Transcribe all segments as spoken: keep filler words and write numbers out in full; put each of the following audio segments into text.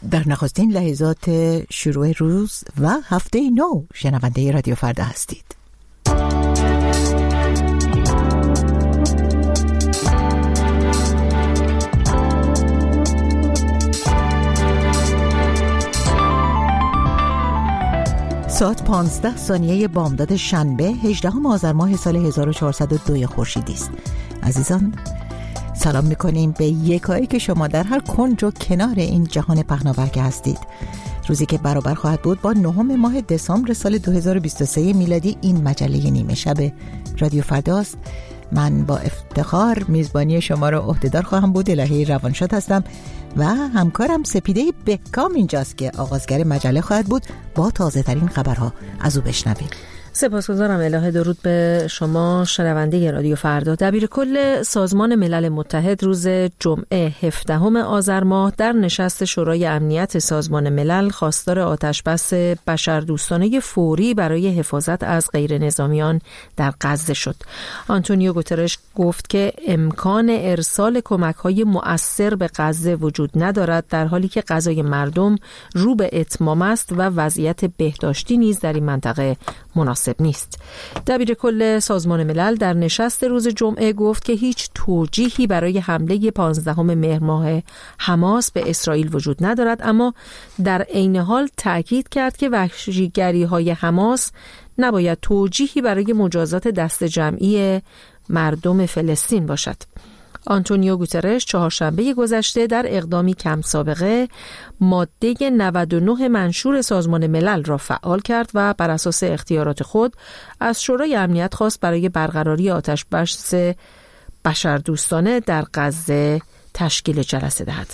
در نخستین لحظات شروع روز و هفته نو شنونده رادیو فردا هستید. ساعت پانزده ثانیه بامداد شنبه هجدهم آذر ماه سال هزار و چهارصد و دو خورشیدی است. عزیزان سلام میکنیم به یکایی که شما در هر کنج و کنار این جهان پهناور که هستید. روزی که برابر خواهد بود با نهم ماه دسامبر سال دو هزار و بیست و سه میلادی این مجله نیمه شب رادیو فرداست. من با افتخار میزبانی شما را عهدهدار خواهم بود. الهی روانشاد هستم و همکارم سپیده بهکام اینجاست که آغازگر مجله خواهد بود. با تازه ترین خبرها از او بشنویم. سپاسگزارم الهه. درود به شما شنونده رادیو فردا. دبیر کل سازمان ملل متحد روز جمعه هفدهم آذر ماه در نشست شورای امنیت سازمان ملل خواستار آتشبس بشردوستانه فوری برای حفاظت از غیر نظامیان در غزه شد. آنتونیو گوترش گفت که امکان ارسال کمک‌های مؤثر به غزه وجود ندارد، در حالی که غذای مردم رو به اتمام است و وضعیت بهداشتی نیز در این منطقه مناسب نیست. دبیر کل سازمان ملل در نشست روز جمعه گفت که هیچ توجیهی برای حمله پانزدهم مهر ماه حماس به اسرائیل وجود ندارد، اما در عین حال تأکید کرد که وحشیگری‌های حماس نباید توجیهی برای مجازات دست جمعی مردم فلسطین باشد. آنتونیو گوترش چهارشنبه گذشته در اقدامی کم سابقه ماده نود و نه منشور سازمان ملل را فعال کرد و بر اساس اختیارات خود از شورای امنیت خواست برای برقراری آتشبس بشردوستانه در غزه تشکیل جلسه دهد.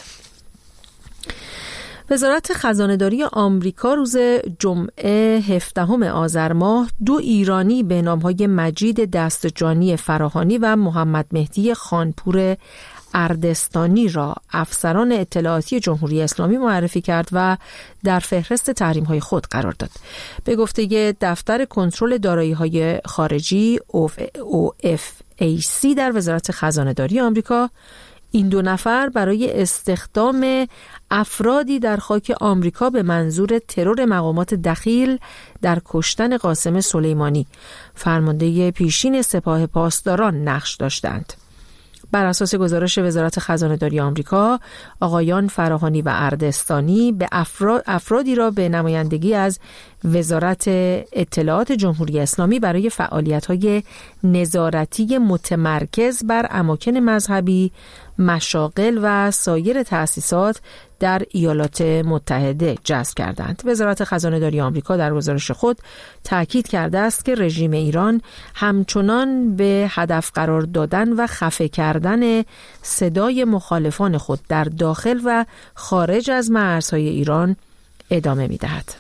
وزارت خزانه‌داری آمریکا روز جمعه هفدهم آذر ماه دو ایرانی به نام‌های مجید دستجانی فراهانی و محمد مهدی خانپور اردستانی را افسران اطلاعاتی جمهوری اسلامی معرفی کرد و در فهرست تحریم‌های خود قرار داد. به گفته دفتر کنترل دارایی‌های خارجی او اف ای سی در وزارت خزانه‌داری آمریکا، این دو نفر برای استخدام افرادی در خاک آمریکا به منظور ترور مقامات دخیل در کشتن قاسم سلیمانی، فرمانده پیشین سپاه پاسداران، نقش داشتند. بر اساس گزارش وزارت خزانه‌داری آمریکا، آقایان فراهانی و اردستانی به افراد افرادی را به نمایندگی از وزارت اطلاعات جمهوری اسلامی برای فعالیت‌های نظارتی متمرکز بر اماکن مذهبی، مشاغل و سایر تأسیسات در ایالات متحده جذب کردند. وزارت خزانه‌داری آمریکا در گزارش خود تأکید کرده است که رژیم ایران همچنان به هدف قرار دادن و خفه کردن صدای مخالفان خود در داخل و خارج از مرزهای ایران ادامه می‌دهد.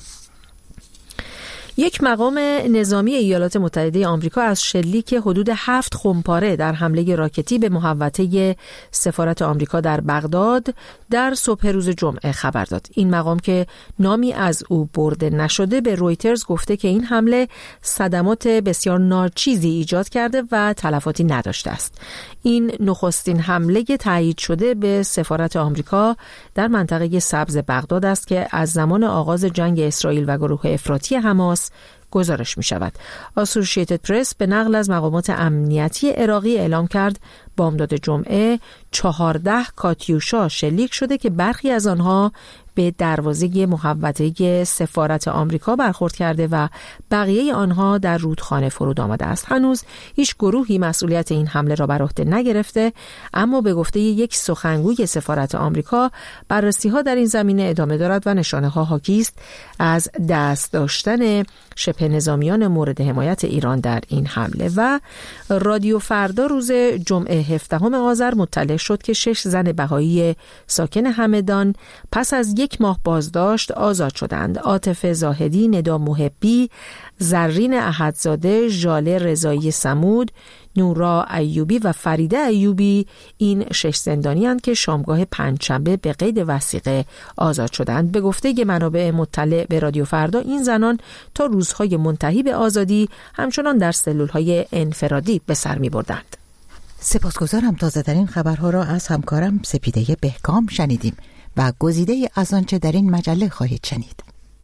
یک مقام نظامی ایالات متحده آمریکا از شلیک حدود هفت خمپاره در حمله راکتی به محوطه سفارت آمریکا در بغداد در صبح روز جمعه خبر داد. این مقام که نامی از او برده نشده به رویترز گفته که این حمله صدمات بسیار ناچیزی ایجاد کرده و تلفاتی نداشته است. این نخستین حمله تایید شده به سفارت آمریکا در منطقه سبز بغداد است که از زمان آغاز جنگ اسرائیل و گروه افراطی حماس گزارش می شود. آسوشییتد پرس به نقل از مقامات امنیتی عراقی اعلام کرد بامداد جمعه چهارده کاتیوشا شلیک شده که برخی از آنها به دروازه محوطه سفارت آمریکا برخورد کرده و بقیه آنها در رودخانه فرود آمده است. هنوز هیچ گروهی مسئولیت این حمله را بر عهده نگرفته، اما به گفته یک سخنگوی سفارت آمریکا بررسی‌ها در این زمینه ادامه دارد و نشانه‌ها حاکی است از دست داشتن شبه نظامیان مورد حمایت ایران در این حمله. و رادیو فردا روز جمعه هفدهم آذر مطلع شد که شش زن بهایی ساکن همدان پس از یک ماه بازداشت آزاد شدند. عاطفه زاهدی، ندا محبی، زرین احدزاده، ژاله رضایی صمود، نورا ایوبی و فریده ایوبی این شش زندانی‌اند که شامگاه پنجشنبه به قید وثیقه آزاد شدند. به گفته منابع مطلع به رادیو فردا این زنان تا روزهای منتهی به آزادی همچنان در سلول‌های انفرادی به سر می‌بردند. سپاسگزارم. تازه‌ترین خبرها را از همکارم سپیده بهکام شنیدیم. و گزیده از آنچه در این مجله خواهید شنید.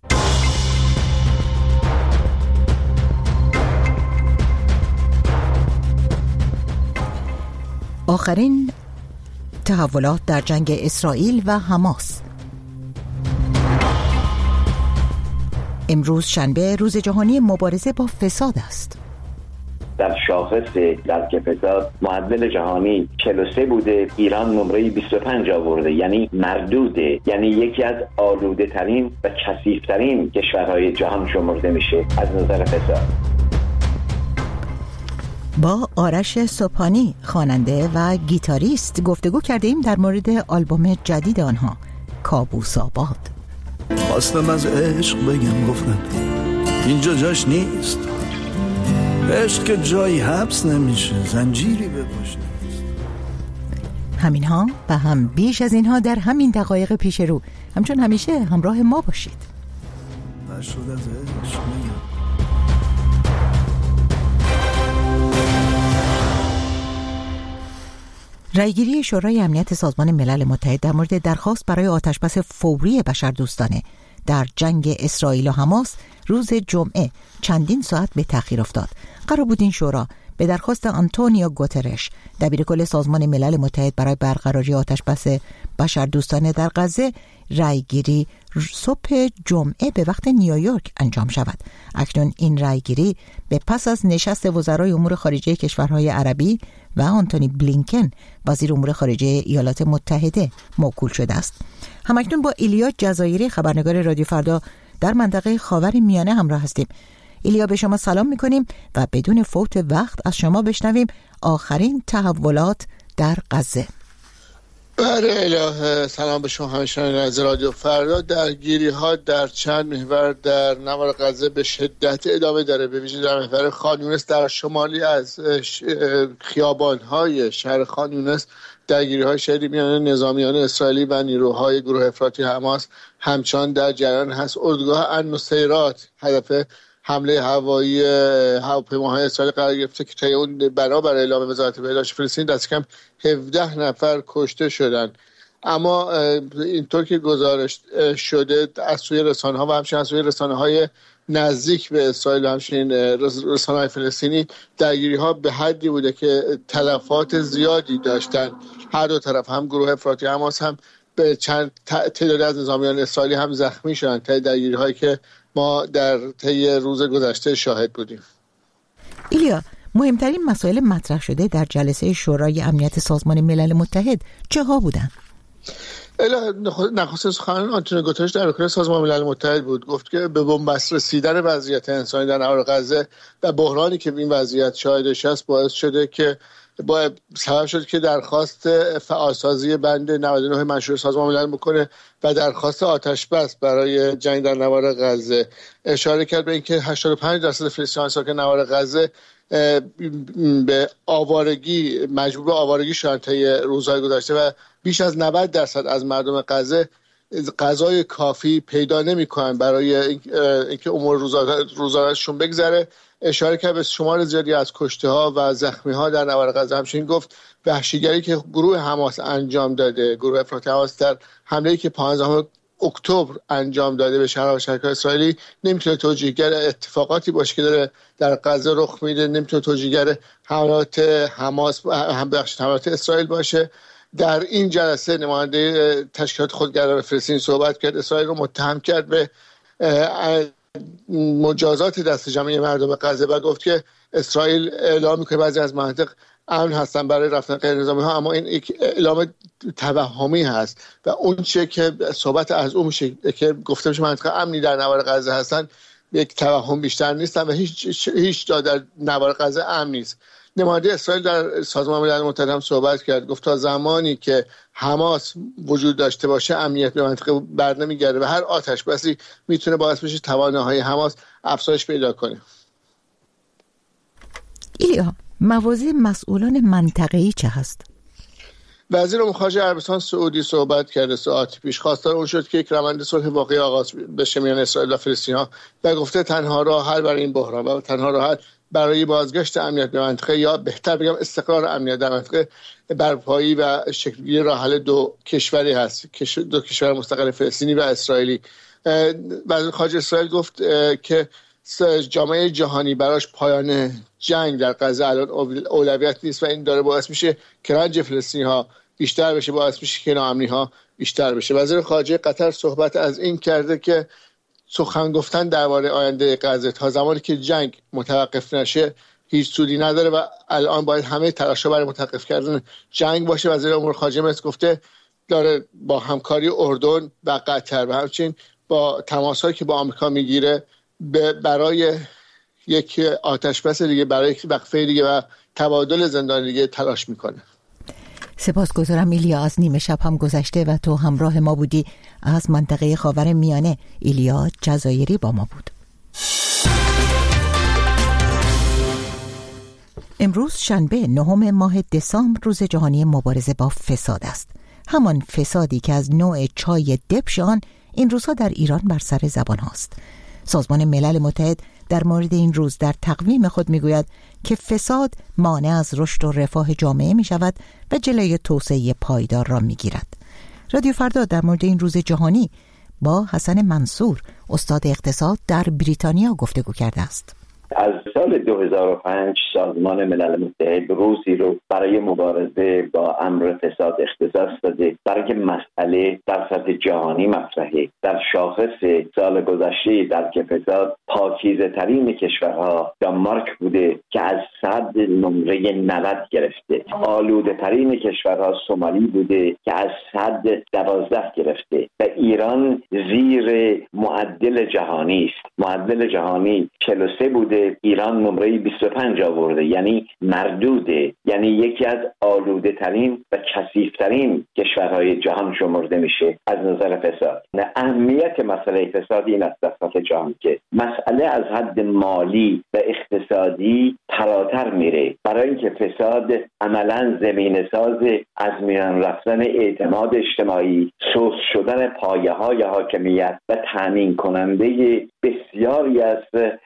آخرین تحولات در جنگ اسرائیل و حماس. امروز شنبه روز جهانی مبارزه با فساد است. در شاخص درک فساد معدل جهانی چهل و سه بوده، ایران نمره بیست و پنج آورده، یعنی مردوده، یعنی یکی از آلوده ترین و کثیف ترین کشورهای جهان شمرده میشه از نظر فساد. با آرش صبحانی خواننده و گیتاریست گفتگو کرده ایم در مورد آلبوم جدید آنها، کابوس آباد. خواستم از عشق بگم، گفتن اینجا جاش نیست. عشق که جایی حبس نمیشه، زنجیری به پشت نیست. همین ها و هم بیش از اینها در همین دقایق پیش رو. همچون همیشه همراه ما باشید. نشد از عشق بگم. رأیگیری شورای امنیت سازمان ملل متحد در مورد درخواست برای آتشبس فوری بشردوستانه در جنگ اسرائیل و حماس روز جمعه چندین ساعت به تأخیر افتاد. قرار بود این شورا به درخواست آنتونیو گوترش دبیرکل سازمان ملل متحد برای برقراری آتشبس بشردوستانه در غزه رأیگیری صبح جمعه به وقت نیویورک انجام شود. اکنون این رأیگیری به پس از نشست وزرای امور خارجه کشورهای عربی و آنتونی بلینکن وزیر امور خارجه ایالات متحده موکول شده است. همکنون با ایلیا جزایری خبرنگار رادیو فردا در منطقه خاور میانه همراه هستیم. ایلیا، به شما سلام میکنیم و بدون فوت وقت از شما بشنویم آخرین تحولات در غزه. بله اله، سلام به شما همشنان از رادیو فردا. درگیری ها در چند محور در نوار غزه به شدت ادامه داره، به ویژه در محور خان یونس در شمالی از خیابان های شهر خان یونس درگیری های شدید میان نظامیان اسرائیلی و نیروهای گروه افراطی حماس همچنان در جریان هست. اردوگاه النصیرات هدف حمله هوایی هواپیماهای اسرائیل قرار گرفته که طی اون بنابر اعلام وزارت بهداشت فلسطین دست کم هفده نفر کشته شدن. اما اینطور که گزارش شده از سوی رسانه‌ها و همچنین از سوی رسانه‌های نزدیک به اسرائیل و همچنین رسانه‌های فلسطینی درگیری‌ها به حدی بوده که تلفات زیادی داشتن. هر دو طرف، هم گروه افراطی حماس هم به چند تعداد از نظامیان اسرائیلی هم زخمی شدن طی درگیری‌هایی که ما در طی روز گذشته شاهد بودیم. ایلیا، مهمترین مسائل مطرح شده در جلسه شورای امنیت سازمان ملل متحد چه ها بودند؟ نخست سخنران آنتونیو گوترش در دبیرکل سازمان ملل متحد بود. گفت که به بنبست رسیدن وضعیت انسانی در نوار غزه و بحرانی که این وضعیت شاهدش است باعث شده که با سبب شد که درخواست فعالسازی بند نود و نه منشور سازمان ملل بکنه و درخواست آتش بس برای جنگ در نوار غزه. اشاره کرد به اینکه هشتاد و پنج درصد فلسطینیان ساکن نوار غزه به آوارگی مجبور به آوارگی شدن طی روزهای گذشته و بیش از نود درصد از مردم غزه غذای کافی پیدا نمی‌کنن برای اینکه امور روزانه‌شون بگذره. اشاره کرد به شمار زیادی از کشته‌ها و زخمی‌ها در نوار غزه. همچنین گفت وحشیگری که گروه حماس انجام داده، گروه افراطی حماس در حمله‌ای که پانزدهم اکتبر انجام داده به شهرها و شهرهای اسرائیلی نمیتونه توجیهگر اتفاقاتی باشه که داره در غزه رخ میده، نمیتونه توجیهگر حملات حماس هم بخش حملات اسرائیل باشه. در این جلسه نماینده تشکیلات خودگردان فلسطین صحبت کرد، اسرائیل رو متهم کرد به مجازات دست جمعی مردم غزه و گفت که اسرائیل اعلام میکنه بعضی از مناطق امن هستن برای رفتن غیر نظامی ها، اما این یک اعلام توهمی هست و اون چه که صحبت از اون میشه که گفته میشه مناطق امنی در نوار غزه هستن یک توهم بیشتر نیستن و هیچ هیچ جا در نوار غزه امن نیست. نماینده اسرائیل در سازمان ملل متحد هم صحبت کرد، گفت تا زمانی که حماس وجود داشته باشه امنیت به منطقه برنمیگرده و هر آتش بسی میتونه باعث بشه توانایی حماس افزایش پیدا کنه. ایلیا، موازی مسئولان منطقه‌ای چه هست؟ وزیر امور خارجه عربستان سعودی صحبت کرده ساعتی پیش، خواستار اون شد که یک روند صلح واقعی آغاز بشه میان اسرائیل و فلسطینی‌ها و گفته تنها راه حل برای این بحران و تنها راه حل برای بازگشت امنیت به منطقه، یا بهتر بگم استقرار امنیت در منطقه، برپایی و شکل‌گیری راه حل دو کشوری هست، دو کشور مستقل فلسطینی و اسرائیلی. وزیر خارجه اسرائیل گفت که جامعه جهانی براش پایان جنگ در غزه الان اولویت نیست و این داره باعث میشه که رنج فلسطینی‌ها بیشتر بشه، باعث میشه که ناامنی‌ها بیشتر بشه. وزیر خارجه قطر صحبت از این کرده که سخن گفتن درباره آینده غزه تا زمانی که جنگ متوقف نشه هیچ سودی نداره و الان باید همه تلاش‌ها برای متوقف کردن جنگ باشه. وزیر امور خارجه مصر گفته داره با همکاری اردن و قطر و همچنین با تماس‌هایی که با آمریکا میگیره برای یک آتشبس دیگه، برای یک وقفه دیگه و تبادل زندانی دیگه تلاش میکنه. سپاسگزارم ایلیا، از نیمه شب هم گذشته و تو همراه ما بودی. از منطقه خاورمیانه ایلیا جزایری با ما بود. امروز شنبه نهم ماه دسامبر روز جهانی مبارزه با فساد است. همان فسادی که از نوع چای دبشان این روزها در ایران بر سر زبان هاست. سازمان ملل متحد در مورد این روز در تقویم خود میگوید که فساد مانع از رشد و رفاه جامعه می شود و جلوی توسعه پایدار را می گیرد. رادیو فردا در مورد این روز جهانی با حسن منصور، استاد اقتصاد در بریتانیا گفتگو کرده است. از سال دو هزار و پنج سازمان ملل متحد روزی رو برای مبارزه با امر فساد اختصاص داده، برای مسئله در سطح جهانی مطرحه. در شاخص سال گذشته در که فساد پاکیزه ترین کشورها دانمارک بوده که از صد نمره نود گرفته، آلوده ترین کشورها سومالی بوده که از صد دوازده گرفته و ایران زیر معدل جهانی است. معدل جهانی چهل و سه بوده، ایران نمره بیست و پنج آورده، یعنی مردوده، یعنی یکی از آلوده ترین و کثیف ترین کشورهای جهان شمرده میشه از نظر فساد. اهمیت مسئله فساد این است در سطح جهان که مسئله از حد مالی و اقتصادی فراتر میره، برای اینکه فساد عملا زمینه ساز از میان رفتن اعتماد اجتماعی، سوس شدن پایه های حاکمیت و تامین کننده بسیاری از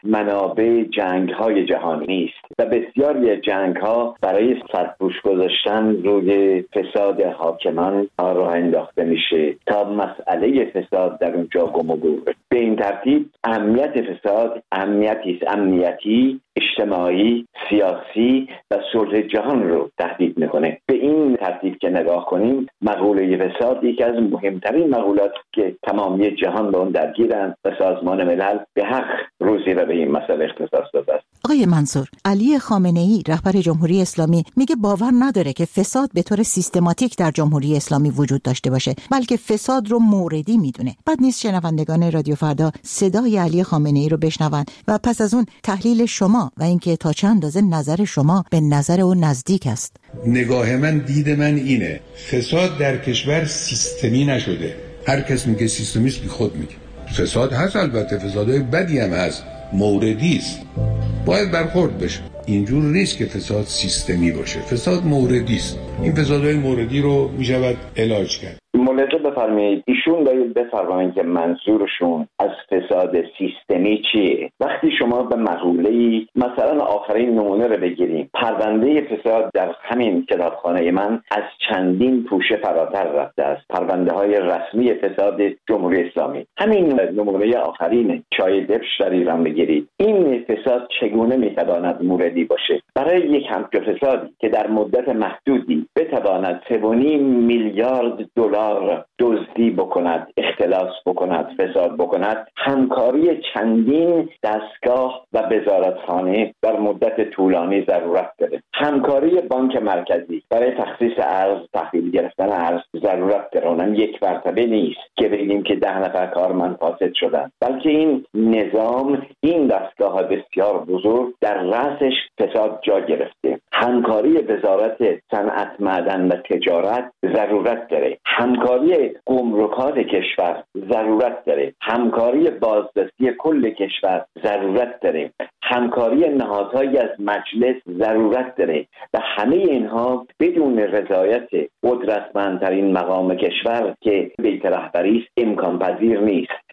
منابع جنگ های جهانی است و بسیاری از جنگ ها برای سرپوش گذاشتن روی فساد حاکمان راه انداخته میشه تا مسئله فساد در اونجا گم و گور. به این ترتیب اهمیت فساد اهمیتی است امنیتی، اجتماعی، سیاسی و صلح جهان رو تهدید میکنه. به این ترتیب که نگاه کنیم، مقوله فساد یکی از مهمترین مقولات که تمامی جهان به اون درگیرند و سازمان ملل به حق روزی رو به این مسئله اختصاص داده است. آقای منصور، علی خامنه‌ای رهبر جمهوری اسلامی میگه باور نداره که فساد به طور سیستماتیک در جمهوری اسلامی وجود داشته باشه، بلکه فساد رو موردی میدونه. بعد نیست شنوندگان رادیو فردا صدای علی خامنه‌ای رو بشنون و پس از اون تحلیل شما و اینکه تا چند اندازه نظر شما به نظر او نزدیک است. نگاه من، دید من اینه، فساد در کشور سیستمی نشده. هر کس میگه سیستمیست بی خود میگه. فساد هست، البته فسادهای بدی هم هست، موردی است، باید برخورد بشه. اینجور نیست که فساد سیستمی باشه، فساد موردی است. این فسادهای موردی رو میشود علاج کرد. ملاحظه بفرمایید، ایشون باید بفرمایید که منظورشون از فساد سیستمی چیه. وقتی شما به مقوله‌ای مثلا آخرین نمونه رو بگیریم، پرونده فساد در همین کتابخانه من از چندین پوشه فراتر رفته است. پرونده های رسمی فساد جمهوری اسلامی، همین نمونه آخرین چای دبش در ایران بگیرید. این فساد چگونه میتواند موردی باشه؟ برای یک همچو فسادی که در مدت محدودی بتواند سه و نیم میلیارد دلار دزدی بکند، اختلاس بکند، فساد بکند، همکاری چندین دستگاه و وزارتخانه در مدت طولانی ضرورت داره. همکاری بانک مرکزی برای تخصیص ارز، تحویل گرفتن ارز ضرورت داره. اونم یک مرتبه نیست که بگیم که ده نفر کارمند فاسد شدن، بلکه این نظام، این دستگاه بسیار بزرگ در رأسش فساد جا گرفته. همکاری وزارت صنعت، معدن و تجارت ضرورت داره. همکاری گمرکات کشور ضرورت داره. همکاری بازرسی کل کشور ضرورت داره. همکاری نهادهای از مجلس ضرورت داره و همه اینها بدون رضایت قدرتمندترین مقام کشور که بیت رهبری است امکان پذیر نیست.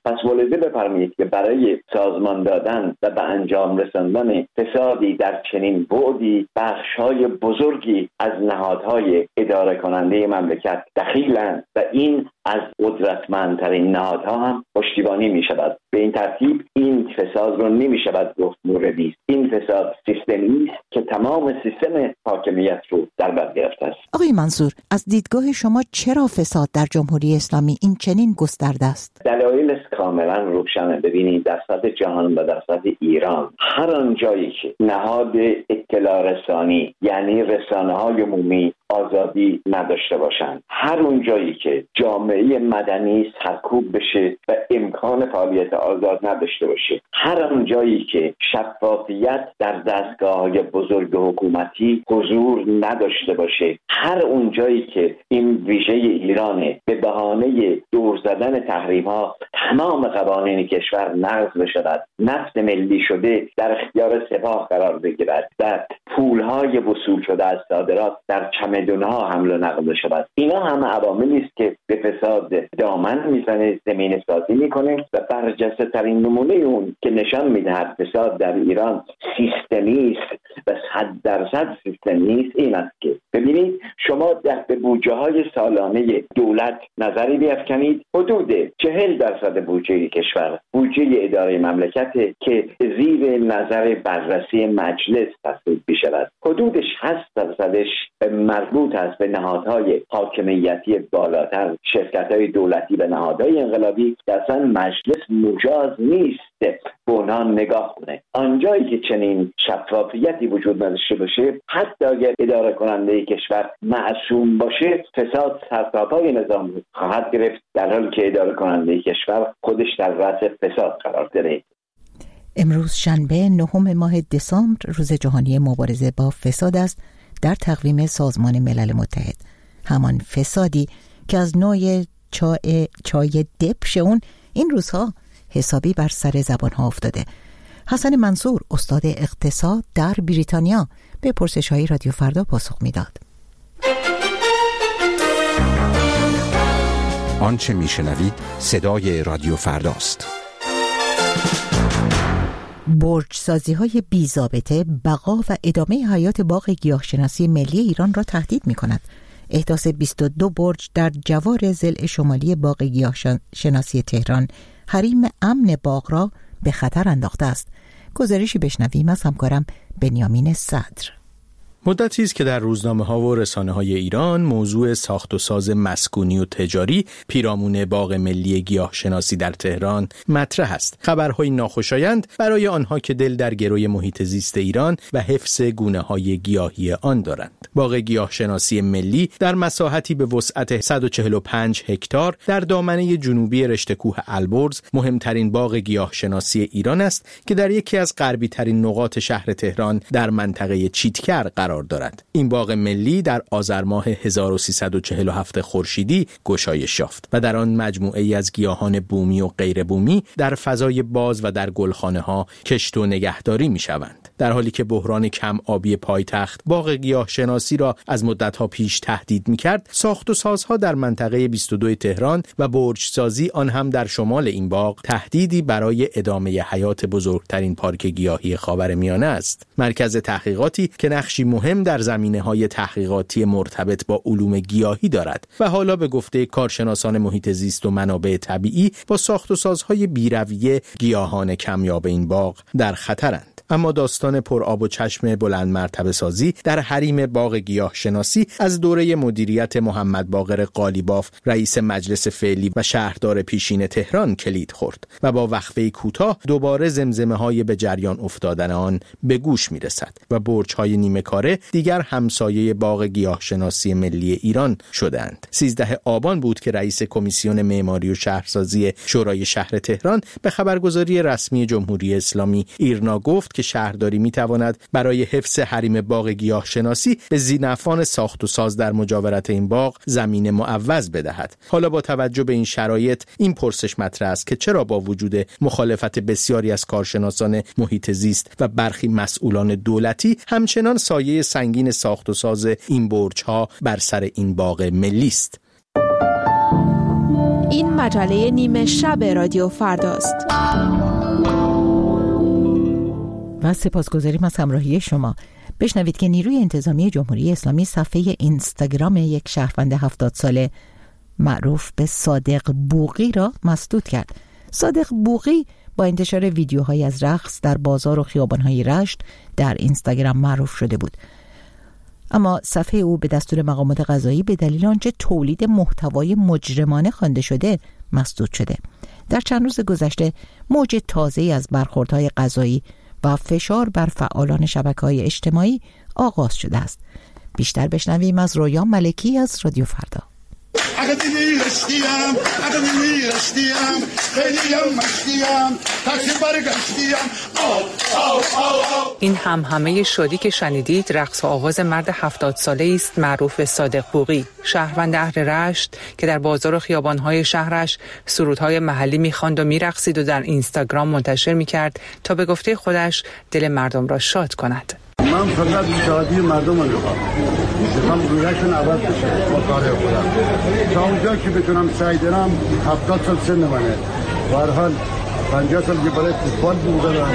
پس ملاحظه بفرمایید که برای سازمان دادن و به انجام رساندن فسادی در چنین بعدی بخش‌های بزرگی از نهادهای اداره کننده مملکت دخیلند و این از قدرتمندترین نهادها هم پشتیبانی می شود. به این ترتیب این فساد رو نمی شود گفت موردی است. این فساد سیستمی است که تمام سیستم حاکمیت رو در بر گرفته است. آقای منصور، از دیدگاه شما چرا فساد در جمهوری اسلامی این چنین گسترده است؟ دلایل کاملا روشنه. ببینید در سطح جهان و در سطح ایران هر آن جایی که نهاد اطلاع رسانی یعنی رسانه‌های عمومی آزادی نداشته باشند، هر اون جایی که جامعه مدنی سرکوب بشه و امکان فعالیت آزاد نداشته باشه، هر اون جایی که شفافیت در دستگاه‌های بزرگ حکومتی حضور نداشته باشه، هر اون جایی که این ویژه ایرانه به بهانه دور زدن تحریم‌ها تمام قوانین کشور نقض بشود، نفت ملی شده در اختیار سپاه قرار بگیرد و پول‌های وصول شده از صادرات در چمدون‌ها حمل و نقل شود، اینا همه عواملی است که به فساد دامن میزنه، زمین سازی میکنه و برجسته ترین نمونه اون که نشان میدهد فساد در ایران سیستمی است و صد درصد سیستم نیست این است که ببینید شما در به بودجه های سالانه دولت نظری بیفکنید، حدود چهل درصد بودجه کشور بودجه اداره مملکت که زیر نظر بررسی مجلس تصویب بشود، حدود شصت درصدش مربوط است به نهادهای حاکمیتی بالاتر، شرکت‌های دولتی و نهادهای انقلابی که اصلا مجلس مجاز نیست به اونها نگاه کنه. آنجایی که چنین شفافیتی وجود نداشته باشه، حتی اگر اداره کننده کشور معصوم باشه، فساد سرتاپای نظام خواهد گرفت، در حالی که اداره کننده کشور خودش در رأس فساد قرار داره. امروز شنبه نهم ماه دسامبر روز جهانی مبارزه با فساد است در تقویم سازمان ملل متحد. همان فسادی که از نوع چای, چای دبش اون این روزها حسابی بر سر زبانها افتاده. حسن منصور استاد اقتصاد در بریتانیا به پرسش‌های رادیو فردا پاسخ میداد. آنچه میشنوید صدای رادیو فرداست. برج سازی های بی ضابطه بقا و ادامه حیات باغ گیاهشناسی ملی ایران را تهدید می کند. احداث بیست و دو برج در جوار ضلع شمالی باغ گیاهشناسی تهران حریم امن باغ را به خطر انداخته است. گزارشی بشنویم از همکارم بنیامین صدر. مدتی است که در روزنامه‌ها و رسانه‌های ایران موضوع ساخت و ساز مسکونی و تجاری پیرامون باغ ملی گیاهشناسی در تهران مطرح است. خبرهای ناخوشایند برای آنها که دل در گروی محیط زیست ایران و حفظ گونه‌های گیاهی آن دارند. باغ گیاهشناسی ملی در مساحتی به وسعت صد و چهل و پنج هکتار در دامنه جنوبی رشته کوه البرز مهمترین باغ گیاهشناسی ایران است که در یکی از غربی ترین نقاط شهر تهران در منطقه چیتکر قرار دارد. این باغ ملی در آذر ماه هزار و سیصد و چهل و هفت خورشیدی گشایش یافت و در آن مجموعه ای از گیاهان بومی و غیر بومی در فضای باز و در گلخانه ها کشت و نگهداری می شوند. در حالی که بحران کم آبی پایتخت باغ گیاهشناسی را از مدت‌ها پیش تهدید می‌کرد، ساخت و سازها در منطقه بیست و دو تهران و برج سازی آن هم در شمال این باغ تهدیدی برای ادامه حیات بزرگترین پارک گیاهی خاورمیانه است. مرکز تحقیقاتی که نقشی مهم در زمینه‌های تحقیقاتی مرتبط با علوم گیاهی دارد و حالا به گفته کارشناسان محیط زیست و منابع طبیعی با ساخت و سازهای بی‌رویه گیاهان کمیاب این باغ در خطرند. اما داستان پر آب و چشم بلند مرتبه سازی در حریم باغ گیاهشناسی از دوره مدیریت محمد باقر قالیباف رئیس مجلس فعلی و شهردار پیشین تهران کلید خورد و با وقفه کوتاه دوباره زمزمه‌های به جریان افتادن آن به گوش می‌رسد و برج‌های نیمه کاره دیگر همسایه باغ گیاهشناسی ملی ایران شدند. سیزده آبان بود که رئیس کمیسیون معماری و شهرسازی شورای شهر تهران به خبرگزاری رسمی جمهوری اسلامی ایرنا گفت که شهرداری میتواند برای حفظ حریم باغ گیاهشناسی به ذی‌نفعان ساخت و ساز در مجاورت این باغ زمین معوض بدهد. حالا با توجه به این شرایط این پرسش مطرح است که چرا با وجود مخالفت بسیاری از کارشناسان محیط زیست و برخی مسئولان دولتی همچنان سایه سنگین ساخت و ساز این برج‌ها بر سر این باغ ملی است. این مجله نیمه شب رادیو فرداست. و سپاسگزاریم از همراهی شما. بشنوید که نیروی انتظامی جمهوری اسلامی صفحه اینستاگرام یک شهروند هفتاد ساله معروف به صادق بوقی را مسدود کرد. صادق بوقی با انتشار ویدیوهایی از رقص در بازار و خیابان‌های رشت در اینستاگرام معروف شده بود. اما صفحه او به دستور مقامات قضایی به دلیل آنچه تولید محتوای مجرمانه خوانده شده مسدود شده. در چند روز گذشته موج تازه‌ای از برخوردهای قضایی و فشار بر فعالان شبکه‌های اجتماعی آغاز شده است. بیشتر بشنویم از رویا ملکی از رادیو فردا. این همهمه شادی که شنیدید رقص و آواز مرد هفتاد ساله است معروف به صادق بوقی، شهروند اهل رشت که در بازار و خیابان‌های شهرش سرودهای محلی می‌خواند و می‌رقصید و در اینستاگرام منتشر می‌کرد تا به گفته خودش دل مردم را شاد کند. من فقط شادی مردم رو می‌خوام. می‌خوام رویشون عوض بشه با کار خودم. تا اونجا که بتونم سعی دارم هفتاد سال سن منه. به هر حال پنجاه سال که برای فوتبال بودم.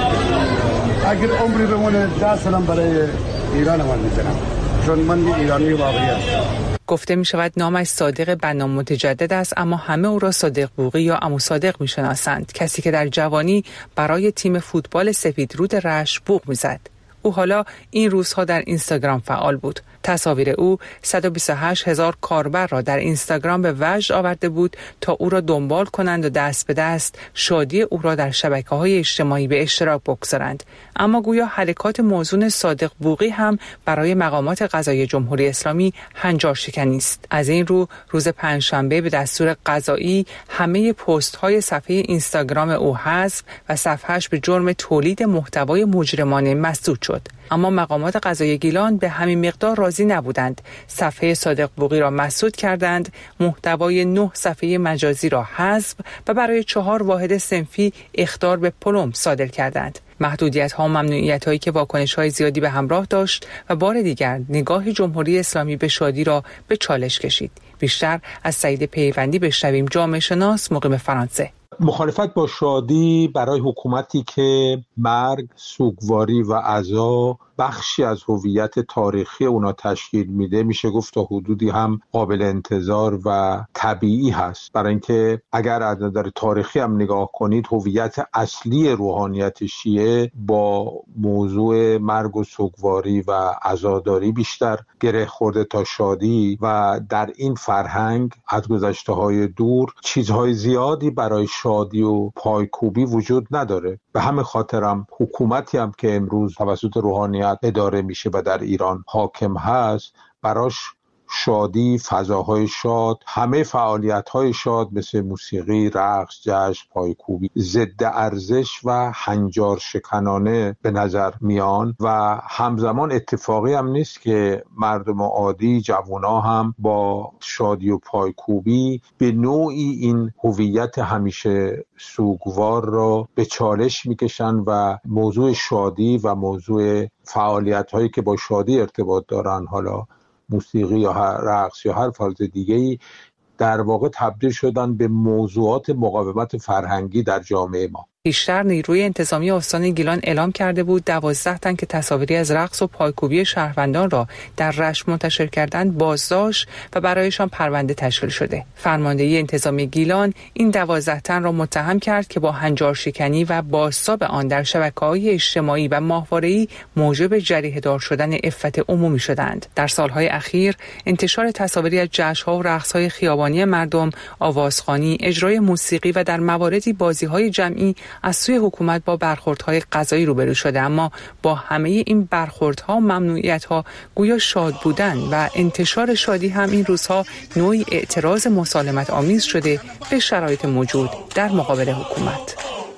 اگر عمری بمونه ده سالم برای ایران من می‌ذارم. چون من ایرانی واقعی هستم. گفته می شود نامش صادق بنام متجدد است، اما همه او را صادق بوقی یا عمو صادق می شناسند، کسی که در جوانی برای تیم فوتبال سفیدرود رشت بوق می زد. او حالا این روزها در اینستاگرام فعال بود. تصاویر او صد و بیست و هشت هزار کاربر را در اینستاگرام به وجد آورده بود تا او را دنبال کنند و دست به دست شادی او را در شبکه‌های اجتماعی به اشتراک بگذارند. اما گویا حرکات موزون صادق بوقی هم برای مقامات قضایی جمهوری اسلامی هنجار شکنی است. از این رو روز پنجشنبه به دستور قضایی همه پست‌های صفحه اینستاگرام او حذف و صفحه‌اش به جرم تولید محتوای مجرمانه مسدود شد. اما مقامات قضایی گیلان به همین مقدار راضی نبودند. صفحه صادق بوقی را مسدود کردند، محتوای نه صفحه مجازی را حذف و برای چهار واحد صنفی اخطار به پلم صادر کردند. محدودیت ها و ممنوعیت هایی که واکنش های زیادی به همراه داشت و بار دیگر نگاه جمهوری اسلامی به شادی را به چالش کشید. بیشتر از سعید پیوندی بشنویم، جامعه شناس مقیم فرانسه. مخالفت با شادی برای حکومتی که مرگ، سوگواری و عزا بخشی از هویت تاریخی اونا تشکیل میده، میشه گفت تا حدودی هم قابل انتظار و طبیعی هست. برای اینکه اگر از نظر تاریخی هم نگاه کنید، هویت اصلی روحانیت شیعه با موضوع مرگ و سوگواری و عزاداری بیشتر گره خورده تا شادی و در این فرهنگ از گذشته‌های دور چیزهای زیادی برای شادی و پایکوبی وجود نداره. به همین خاطرم حکومتی هم که امروز توسط روحانیت اداره میشه و در ایران حاکم هست، براش شادی، فضاهای شاد، همه فعالیت‌های شاد مثل موسیقی، رقص، جشن، پایکوبی ضد ارزش و هنجار شکنانه به نظر میان و همزمان اتفاقی هم نیست که مردم عادی، جوونا هم با شادی و پایکوبی به نوعی این هویت همیشه سوگوار را به چالش میکشن و موضوع شادی و موضوع فعالیت‌هایی که با شادی ارتباط دارن، حالا موسیقی یا رقص یا هر فعالیت دیگه‌ای، در واقع تبدیل شدن به موضوعات مقاومت فرهنگی در جامعه ما. پیشتر نیروی انتظامی استان گیلان اعلام کرده بود دوازده تن که تصاویری از رقص و پایکوبی شهروندان را در رشت منتشر کردند بازداشت و برایشان پرونده تشکیل شده. فرماندهی انتظامی گیلان این دوازده تن را متهم کرد که با هنجار شکنی و بازتاب آن در شبکه‌های اجتماعی و ماهواره‌ای موجب جریحه‌دار شدن عفت عمومی شدند. در سالهای اخیر انتشار تصاویری از جشن‌ها و رقص‌های خیابانی مردم، آوازخوانی، اجرای موسیقی و در مواردی بازی‌های جمعی از سوی حکومت با برخوردهای قضایی روبرو شده، اما با همه این برخوردها و ممنوعیت‌ها گویا شاد بودن و انتشار شادی هم این روزها نوعی اعتراض مسالمت آمیز شده به شرایط موجود در مقابل حکومت.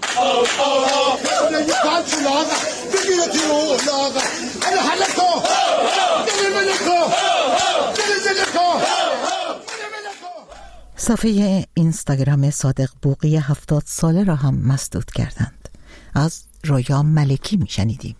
صفحه اینستاگرام صادق بوقی هفتاد ساله را هم مسدود کردند. از رویا ملکی میشنیدیم.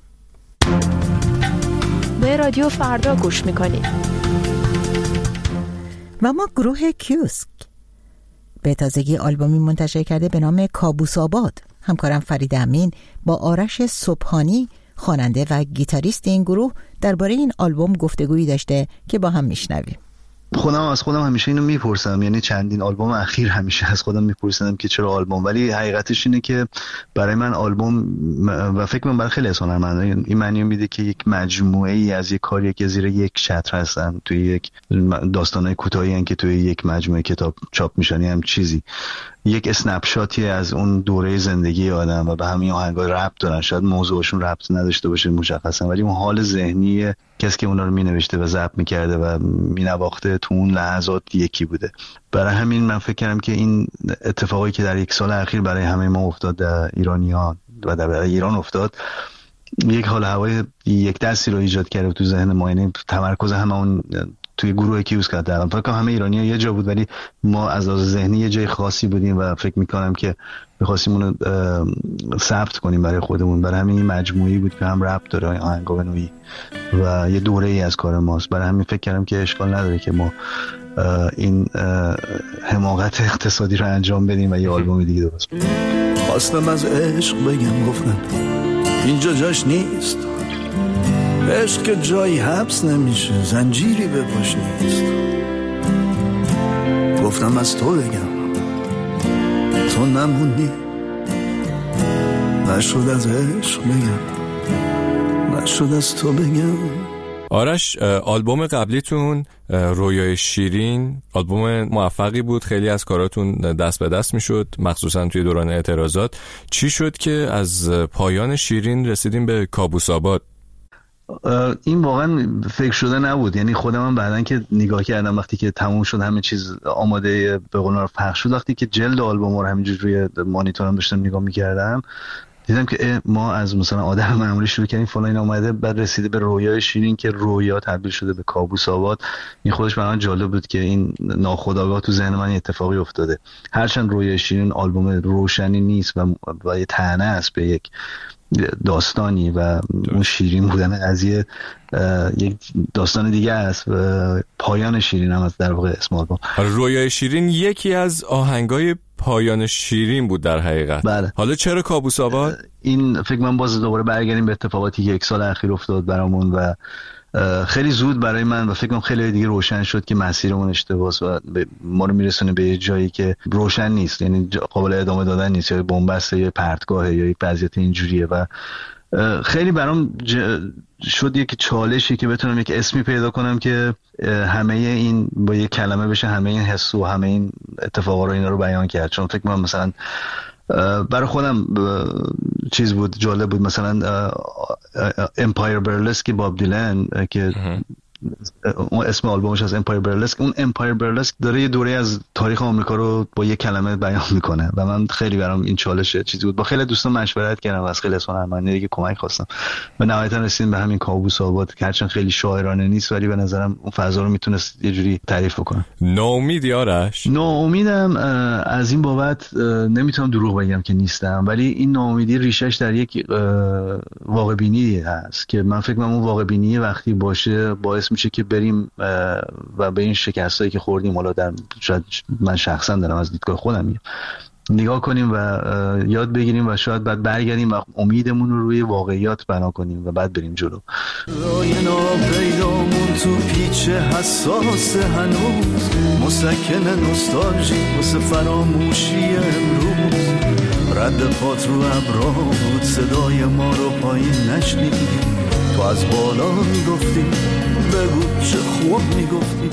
به رادیو فردا گوش میکنید. و ما گروه کیوسک به تازگی آلبومی منتشر کرده به نام کابوس آباد. همکارم فرید امین با آرش صبحانی خواننده و گیتاریست این گروه درباره این آلبوم گفتگویی داشته که با هم میشنویم. خودم از خودم همیشه اینو میپرسم، یعنی چندین آلبوم اخیر همیشه از خودم میپرسیدم که چرا آلبوم، ولی حقیقتش اینه که برای من آلبوم و فکر کنم برای خیلی از هنرمندان این معنی میده که یک مجموعه ای از یک کاری که زیر یک چتر هستن، توی یک داستانای کوتاهی ان که توی یک مجموعه کتاب چاپ میشن، هم چیزی یک اسنپ شاتی از اون دوره زندگی آدم و به همین آهنگا ربط دارن. شاید موضوعشون ربط نداشته باشه مشخصا، ولی اون حال ذهنی کسی که اونا رو مینوشته و ضبط میکرده و مینواخته تو اون لحظات یکی بوده. برای همین من فکر کردم که این اتفاقی که در یک سال اخیر برای همه ما افتاد، در ایرانیان و در ایران افتاد، یک حال هوای یک دستی رو ایجاد کرده تو ذهن ما. یعنی تمرکز همه اون توی گروه کیوس کردن، فکر کنم همه ایرانی‌ها یه جا بود ولی ما از لحاظ ذهنی یه جای خاصی بودیم و فکر می‌کنم که می‌خواستیم اونو ثبت کنیم برای خودمون. برای همین مجموعی بود که هم رپ داره آهنگا به نوعی و یه دوره‌ای از کار ماست. برای همین فکر کردم که اشکال نداره که ما این حماقت اقتصادی رو انجام بدیم و یه آلبوم دیگه درست کنیم. خواستم از عشق بگم، گفتن اینجا جاش نیست. عشق که جایی حبس نمیشه، زنجیری به پاش نیست. گفتم از تو بگم، تو نمونی. نشد از عشق بگم، نشد از تو بگم. آرش، آلبوم قبلیتون رویای شیرین آلبوم موفقی بود، خیلی از کاراتون دست به دست میشد، مخصوصا توی دوران اعتراضات. چی شد که از پایان شیرین رسیدیم به کابوس آباد؟ این واقعا فکر شده نبود. یعنی خودم هم بعدن که نگاه کردم وقتی که تموم شد همه چیز آماده به قول معروف پخش شد، وقتی که جلد آلبوم رو همینجوری روی مانیتورم داشتم نگاه می‌کردم دیدم که ما از مثلا آدم معمولی شروع کردیم فلان این اومده، بعد رسیده به رویای شیرین که رویا تبدیل شده به کابوس آباد. این خودش برام جالب بود که این ناخودآگاه تو ذهن من اتفاقی افتاده. هرچند رویای شیرین آلبوم روشنی نیست و و یه طعنه است به یک داستانی و اون شیرین بودن قضیه یک داستان دیگه است و پایان شیرین هم از در واقع اسم آلبوم. رویای شیرین یکی از آهنگای پایان شیرین بود در حقیقت. بله. حالا چرا کابوس آباد؟ این فکر من باز دوباره برگردیم به اتفاقاتی که یک سال اخیر افتاد برامون و خیلی زود برای من و فکر کنم خیلی دیگه روشن شد که مسیرمون اشتباهه و ما رو میرسونه به جایی که روشن نیست، یعنی قابل ادامه دادن نیست، یا بن‌بسته یا پرتگاهه یا یک وضعیت اینجوریه و خیلی برام ج... شد یک چالشی که بتونم یک اسمی پیدا کنم که همه این با یک کلمه بشه همه این حس و همه این اتفاقا رو اینا رو بیان کرد. چون فکر کنم مثلا برای خودم چیز بود، جالب بود، مثلا امپایر برلسک باب دیلن که اون اسم آلبومش از امپایر برلسک، اون امپایر برلسک داره یه دوره از تاریخ آمریکا رو با یه کلمه بیان میکنه و من خیلی برام این چالش چیزی بود. با خیلی دوستان مشورت کردم و از خیلی اسمان هنرمندی دیگه کمک خواستم و نهایتا رسیدیم به همین کابوس آباد که هرچند خیلی شاعرانه نیست ولی به نظرم اون فضا رو میتونست یه جوری تعریف بکنه. ناامیدی آرش؟ ناامیدم از این بابت نمیتونم دروغ بگم که نیستم، ولی این ناامیدی ریشش در یک واقع بینی هست که من فکر می‌کنم اون واقع بینی وقتی باشه باعث میشه که بریم و به این شکستایی که خوردیم، حالا در شاید من شخصا دارم از دیدگاه خودم میگم، نگاه کنیم و یاد بگیریم و شاید بعد برگردیم و امیدمون رو روی واقعیات بنا کنیم و بعد بریم جلو. رای ناپیدامون تو پیچ حساس هنوز، مسکن نوستالژی واسه فراموشی امروز، رد پات رو ابرا بود صدای ما رو پایین نشنیدی، تو از بالا میگفتی بگو چه خوب میگفتی.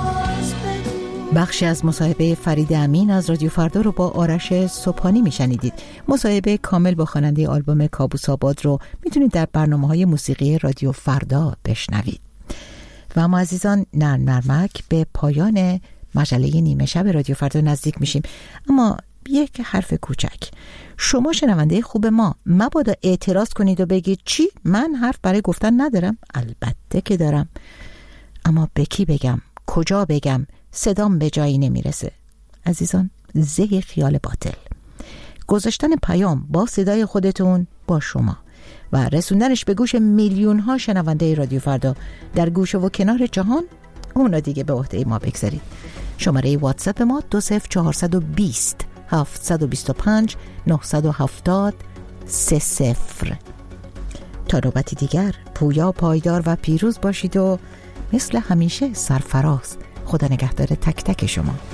بخشی از مصاحبه فرید امین از رادیو فردا رو با آرش صبحانی میشنیدید. مصاحبه کامل با خواننده آلبوم کابوس آباد رو میتونید در برنامه‌های موسیقی رادیو فردا بشنوید. و اما عزیزان، نرم نرمک به پایان مجله نیمه شب رادیو فردا نزدیک میشیم، اما یک حرف کوچک. شما شنونده خوب ما مبادا اعتراض کنید و بگید چی؟ من حرف برای گفتن ندارم. البته که دارم، اما به کی بگم؟ کجا بگم؟ صدام به جایی نمیرسه. عزیزان، زه خیال باطل. گذاشتن پیام با صدای خودتون با شما و رسوندنش به گوش میلیون ها شنونده رادیو فردا در گوشه و کنار جهان، اونا دیگه به عهده ما بگذارید. شماره واتساپ ما دو صفر چهارصد و بیست هفتصد و بیست و پنج نهصد و هفتاد سه صفر. تا نوبتی دیگر پویا، پایدار و پیروز باشید و مثل همیشه سرفراز. خدا نگهدار تک تک شما.